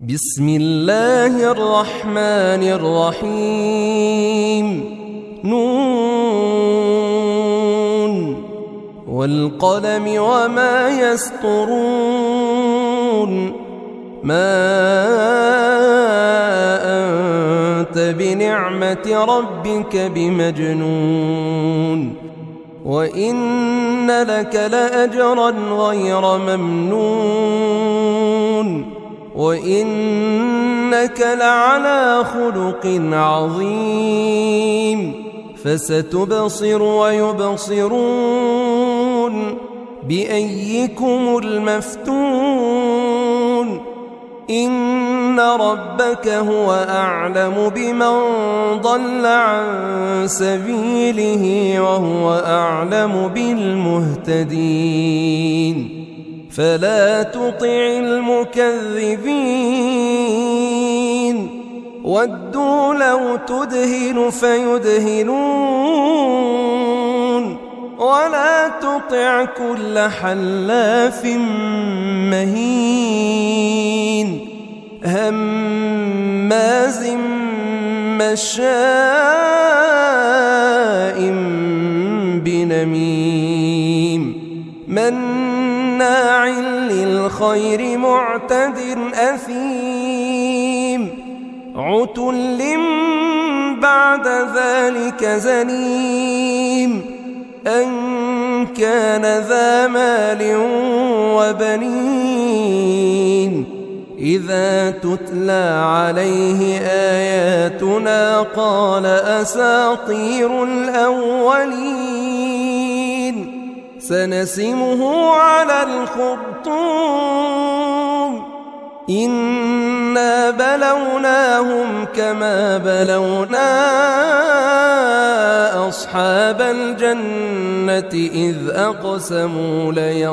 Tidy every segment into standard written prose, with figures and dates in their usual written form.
بسم الله الرحمن الرحيم نون والقلم وما يسطرون ما أنت بنعمة ربك بمجنون وإن لك لأجرا غير ممنون وإنك لعلى خلق عظيم فستبصر ويبصرون بأيكم المفتون إن ربك هو أعلم بمن ضل عن سبيله وهو أعلم بالمهتدين فلا تطع المكذبين ودوا لو تدهن فيدهنون ولا تطع كل حلاف مهين هماز مشاء بنميم مناع للخير معتد أثيم عتل بعد ذلك زنيم أن كان ذا مال وبنين إذا تتلى عليه آياتنا قال أساطير الأولين سنسمه على الخرطوم إنا بلوناهم كما بلونا أصحاب الجنة إذ أقسموا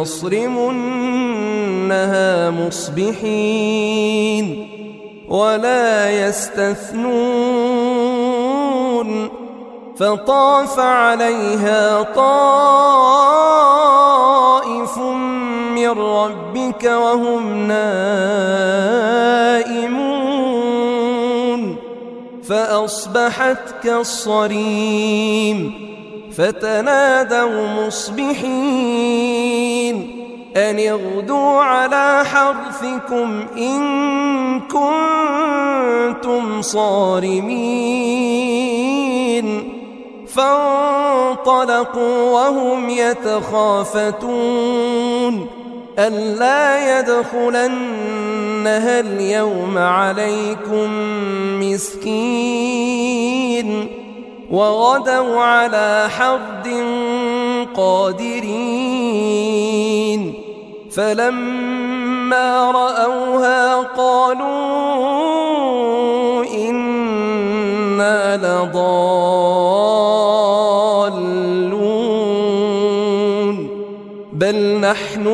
ليصرمنها مصبحين ولا يستثنون فطاف عليها طائف من ربك وهم نائمون فأصبحت كالصريم فتنادوا مصبحين أن اغدوا على حرثكم إن كنتم صارمين فانطلقوا وهم يتخافتون ألا يدخلنها اليوم عليكم مسكين وغدوا على حرد قادرين فلما رأوها قالوا إنا لضالون بل نحن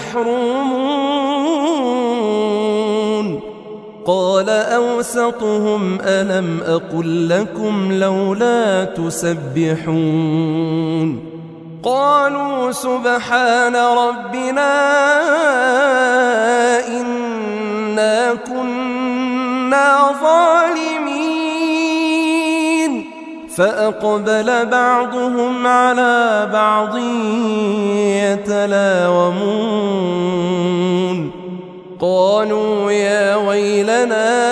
محرومون قال أوسطهم ألم أقل لكم لولا تسبحون قالوا سبحان ربنا إنا كنا ظالمين فأقبل بعضهم على بعض يتلاومون قالوا يا ويلنا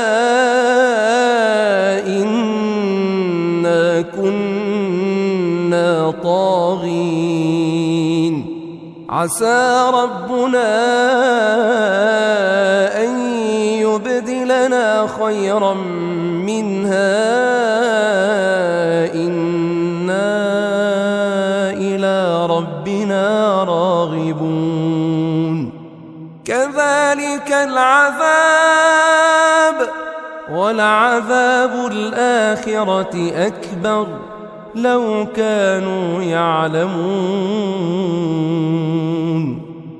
إنا كنا طاغين عسى ربنا أن يبدلنا خيرا منها إنا إلى ربنا راغبون كذلك العذاب ولعذاب الآخرة أكبر لو كانوا يعلمون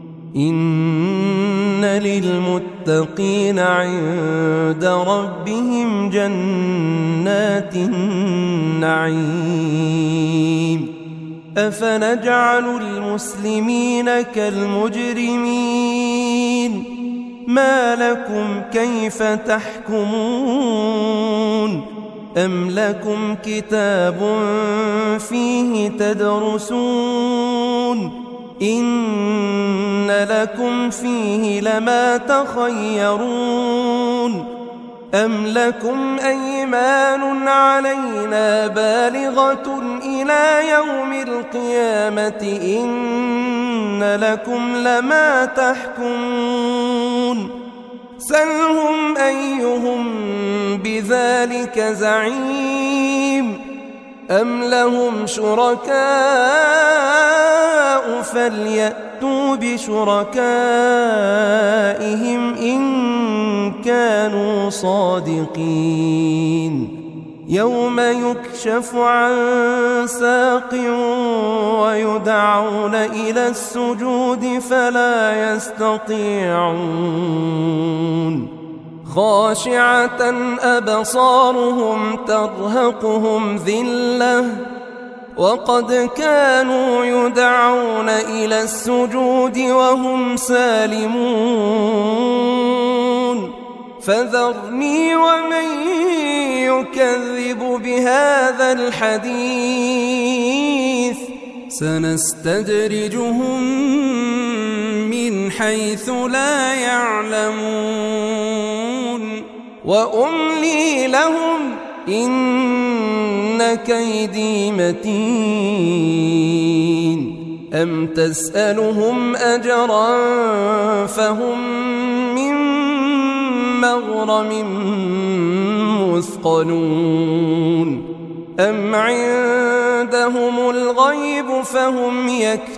إن للمتقين عند ربهم جنات النعيم أفنجعل المسلمين كالمجرمين ما لكم كيف تحكمون أم لكم كتاب فيه تدرسون إن لكم فيه لما تخيرون أم لكم أيمان علينا بالغة إلى يوم القيامة إن لكم لما تحكمون سلهم أيهم بذلك زعيم أم لهم شركاء فليأتوا بشركائهم إن كانوا صادقين يوم يكشف عن ساق ويدعون إلى السجود فلا يستطيعون خاشعة أبصارهم ترهقهم ذلة وقد كانوا يدعون إلى السجود وهم سالمون فذرني ومن يكذب بهذا الحديث سنستدرجهم من حيث لا يعلمون وأملي لهم إن كيدي متين أم تسألهم أجرا فهم من مغرم مثقلون أم عندهم الغيب فهم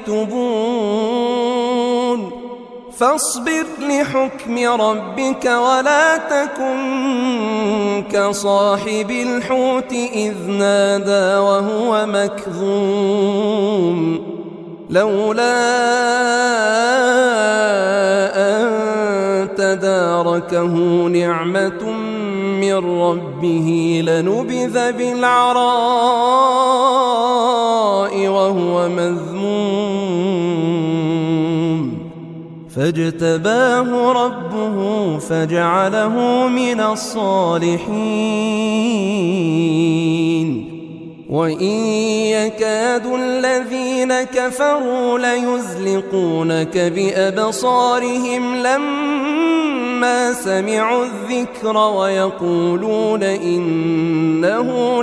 يكتبون فاصبر لحكم ربك ولا تكن كصاحب الحوت إذ نادى وهو مكظوم لولا أن تداركه نعمة من ربه لنبذ بالعراء وهو مذموم فاجتباه ربه فجعله من الصالحين وإن يكاد الذين كفروا ليزلقونك بأبصارهم لما سمعوا الذكر ويقولون إنه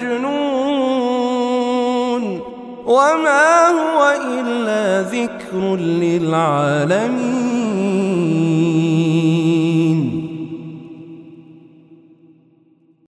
لمجنون وما هو إلا ذكر للعالمين